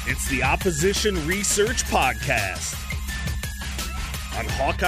It's the Opposition Research Podcast on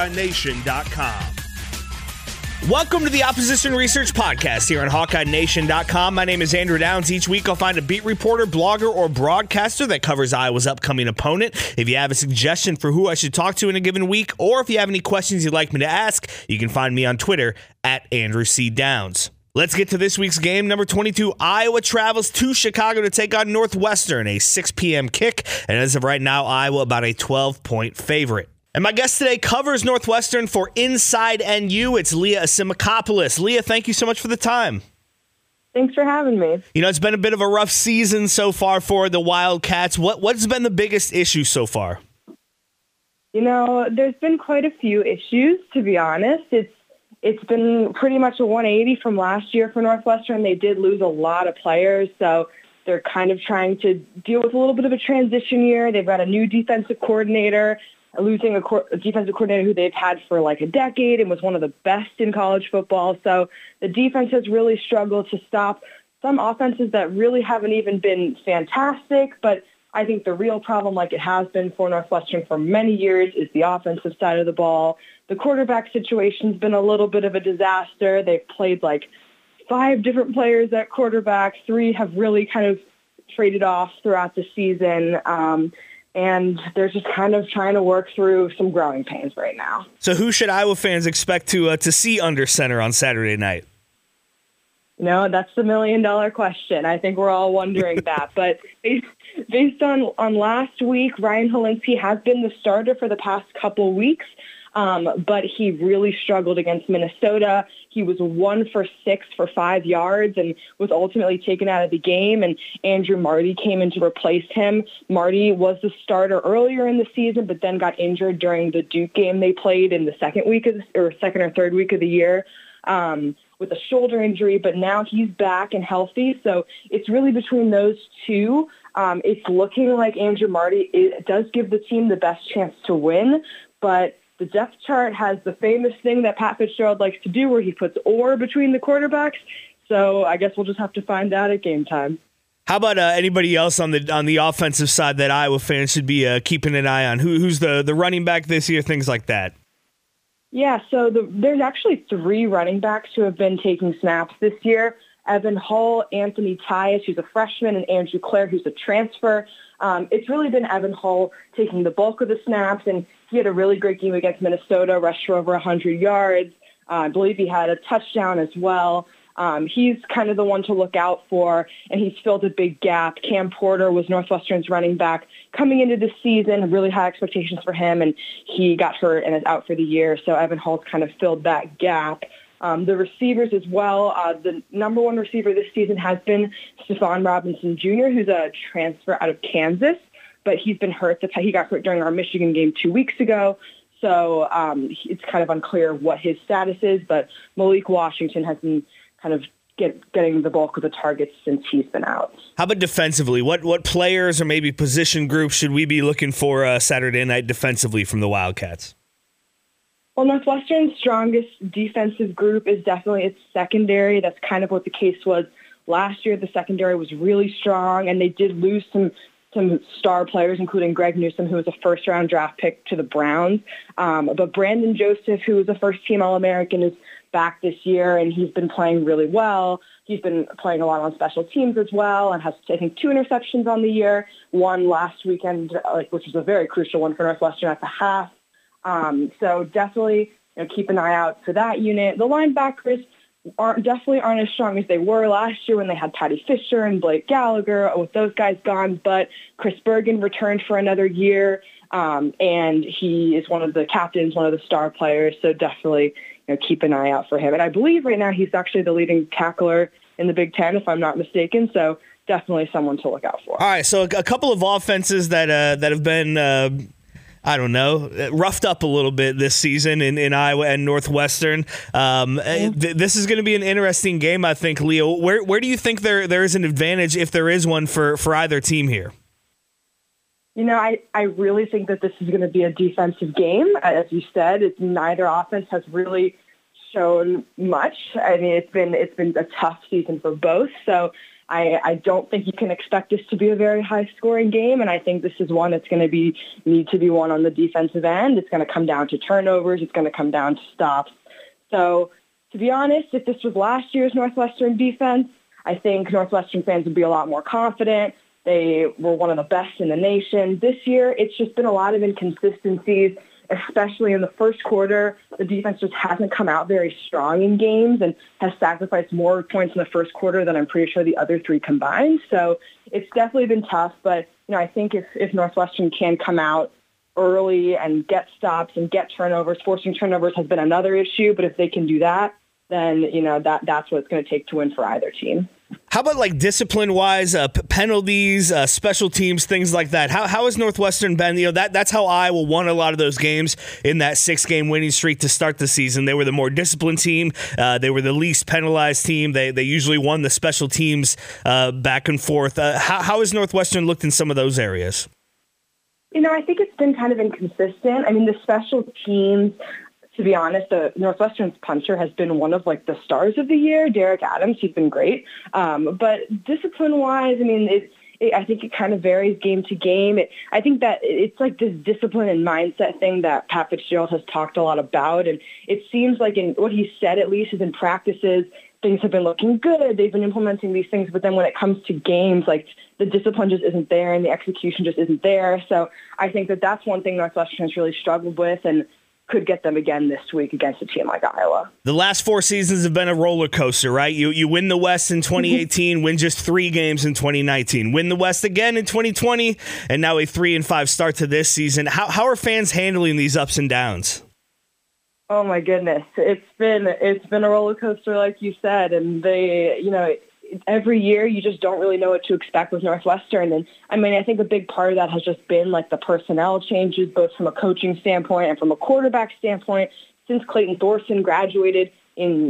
HawkeyeNation.com. Welcome to the Opposition Research Podcast here on HawkeyeNation.com. My name is Andrew Downs. Each week I'll find a beat reporter, blogger, or broadcaster that covers Iowa's upcoming opponent. If you have a suggestion for who I should talk to in a given week, or if you have any questions you'd like me to ask, you can find me on Twitter at Andrew C. Downs. Let's get to this week's game. Number 22, Iowa travels to Chicago to take on Northwestern, a 6 p.m. kick. And as of right now, Iowa about a 12-point favorite. And my guest today covers Northwestern for Inside NU. It's Leah Asimakopoulos. Leah, thank you so much for the time. Thanks for having me. You know, it's been a bit of a rough season so far for the Wildcats. What's been the biggest issue so far? You know, there's been quite a few issues, to be honest. It's been pretty much a 180 from last year for Northwestern. They did lose a lot of players, so they're kind of trying to deal with a little bit of a transition year. They've got a new defensive coordinator, losing a defensive coordinator who they've had for like a decade and was one of the best in college football. So the defense has really struggled to stop some offenses that really haven't even been fantastic, but I think the real problem, like it has been for Northwestern for many years, is the offensive side of the ball. The quarterback situation's been a little bit of a disaster. They've played like 5 different players at quarterback. 3 have really kind of traded off throughout the season. And they're just kind of trying to work through some growing pains right now. So who should Iowa fans expect to see under center on Saturday night? No, that's the $1 million question. I think we're all wondering that. But based on last week, Ryan Hilinski has been the starter for the past couple weeks, but he really struggled against Minnesota. He was 1 for 6 for 5 yards and was ultimately taken out of the game, and Andrew Marty came in to replace him. Marty was the starter earlier in the season, but then got injured during the Duke game they played in the second or third week of the year. With a shoulder injury, but now he's back and healthy. So it's really between those two. It's looking like Andrew Marty does give the team the best chance to win, but the depth chart has the famous thing that Pat Fitzgerald likes to do where he puts "or" between the quarterbacks. So I guess we'll just have to find out at game time. How about anybody else on the offensive side that Iowa fans should be keeping an eye on? Who's the running back this year, things like that? Yeah, so there's actually 3 running backs who have been taking snaps this year. Evan Hull, Anthony Tyus, who's a freshman, and Andrew Clare, who's a transfer. It's really been Evan Hull taking the bulk of the snaps, and he had a really great game against Minnesota, rushed for over 100 yards. I believe he had a touchdown as well. He's kind of the one to look out for, and he's filled a big gap. Cam Porter was Northwestern's running back coming into the season, really high expectations for him, and he got hurt and is out for the year. So Evan Hull's kind of filled that gap. The receivers as well, the number 1 receiver this season has been Stephon Robinson Jr., who's a transfer out of Kansas, but he's been hurt. He got hurt during our Michigan game 2 weeks ago. So it's kind of unclear what his status is, but Malik Washington has been kind of getting the bulk of the targets since he's been out. How about defensively? What players or maybe position groups should we be looking for Saturday night defensively from the Wildcats? Well, Northwestern's strongest defensive group is definitely its secondary. That's kind of what the case was last year. The secondary was really strong, and they did lose some star players, including Greg Newsome, who was a first-round draft pick to the Browns. But Brandon Joseph, who was a first-team All-American, is back this year, and he's been playing really well. He's been playing a lot on special teams as well, and has, I think, 2 interceptions on the year. 1 last weekend, which was a very crucial one for Northwestern at the half. So definitely keep an eye out for that unit. The linebackers definitely aren't as strong as they were last year when they had Patty Fisher and Blake Gallagher with those guys gone, but Chris Bergen returned for another year, and he is one of the captains, one of the star players, so definitely keep an eye out for him. And I believe right now he's actually the leading tackler in the Big Ten, if I'm not mistaken, so definitely someone to look out for. All right, so a couple of offenses that have been roughed up a little bit this season in Iowa and Northwestern. This is going to be an interesting game, I think, Leo. Where do you think there is an advantage, if there is one, for either team here? I really think that this is going to be a defensive game. As you said, neither offense has really shown much. I mean, it's been a tough season for both. So I don't think you can expect this to be a very high-scoring game, and I think this is one that's going to need to be won on the defensive end. It's going to come down to turnovers. It's going to come down to stops. So, to be honest, if this was last year's Northwestern defense, I think Northwestern fans would be a lot more confident. They were one of the best in the nation. This year, it's just been a lot of inconsistencies, especially in the first quarter. The defense just hasn't come out very strong in games and has sacrificed more points in the first quarter than I'm pretty sure the other three combined. So it's definitely been tough. But, I think if Northwestern can come out early and get stops and get turnovers, forcing turnovers has been another issue. But if they can do that, then, that's what it's going to take to win for either team. How about like discipline-wise, penalties, special teams, things like that? How has Northwestern been? That's how Iowa won a lot of those games in that 6-game winning streak to start the season. They were the more disciplined team. They were the least penalized team. They usually won the special teams back and forth. How has Northwestern looked in some of those areas? I think it's been kind of inconsistent. I mean, the special teams, to be honest, Northwestern's puncher has been one of the stars of the year. Derek Adams, he's been great. But discipline-wise, I think it kind of varies game to game. I think that it's like this discipline and mindset thing that Pat Fitzgerald has talked a lot about. And it seems like in what he said, at least, is in practices, things have been looking good. They've been implementing these things. But then when it comes to games, the discipline just isn't there and the execution just isn't there. So I think that that's one thing Northwestern has really struggled with and could get them again this week against a team like Iowa. The last 4 seasons have been a roller coaster, right? You win the West in 2018, win just 3 games in 2019, win the West again in 2020, and now a 3-5 start to this season. How are fans handling these ups and downs? Oh my goodness, it's been a roller coaster, like you said, and they, every year you just don't really know what to expect with Northwestern. And I think a big part of that has just been the personnel changes, both from a coaching standpoint and from a quarterback standpoint. Since Clayton Thorson graduated in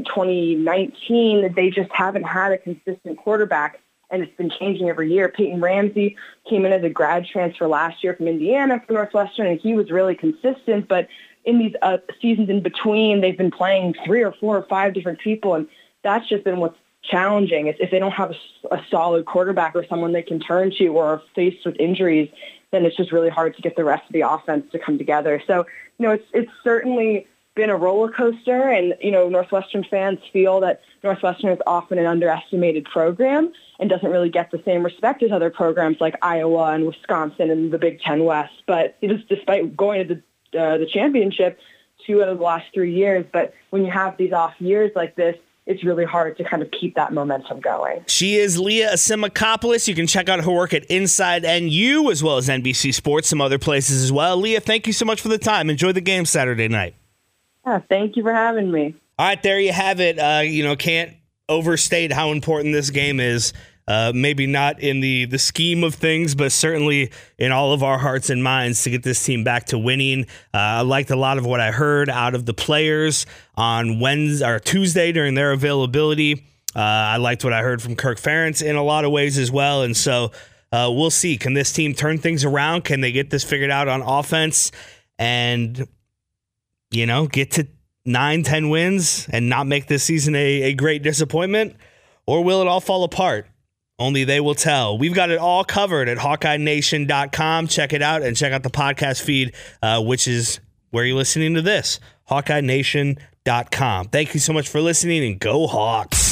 2019, they just haven't had a consistent quarterback, and it's been changing every year. Peyton Ramsey came in as a grad transfer last year from Indiana for Northwestern, and he was really consistent. But in these seasons in between, they've been playing 3 or 4 or 5 different people, and that's just been what's challenging. If they don't have a solid quarterback or someone they can turn to or are faced with injuries, then it's just really hard to get the rest of the offense to come together. So, it's certainly been a roller coaster, and, Northwestern fans feel that Northwestern is often an underestimated program and doesn't really get the same respect as other programs like Iowa and Wisconsin and the Big Ten West. But despite going to the championship 2 out of the last 3 years, but when you have these off years like this, it's really hard to kind of keep that momentum going. She is Leah Asimakopoulos. You can check out her work at Inside NU as well as NBC Sports, some other places as well. Leah, thank you so much for the time. Enjoy the game Saturday night. Yeah, thank you for having me. All right, there you have it. Can't overstate how important this game is. Maybe not in the scheme of things, but certainly in all of our hearts and minds to get this team back to winning. I liked a lot of what I heard out of the players on Wednesday or Tuesday during their availability. I liked what I heard from Kirk Ferentz in a lot of ways as well. And so we'll see. Can this team turn things around? Can they get this figured out on offense and, get to 9-10 wins and not make this season a great disappointment? Or will it all fall apart? Only they will tell. We've got it all covered at HawkeyeNation.com. Check it out and check out the podcast feed, which is where you're listening to this, HawkeyeNation.com. Thank you so much for listening, and go Hawks.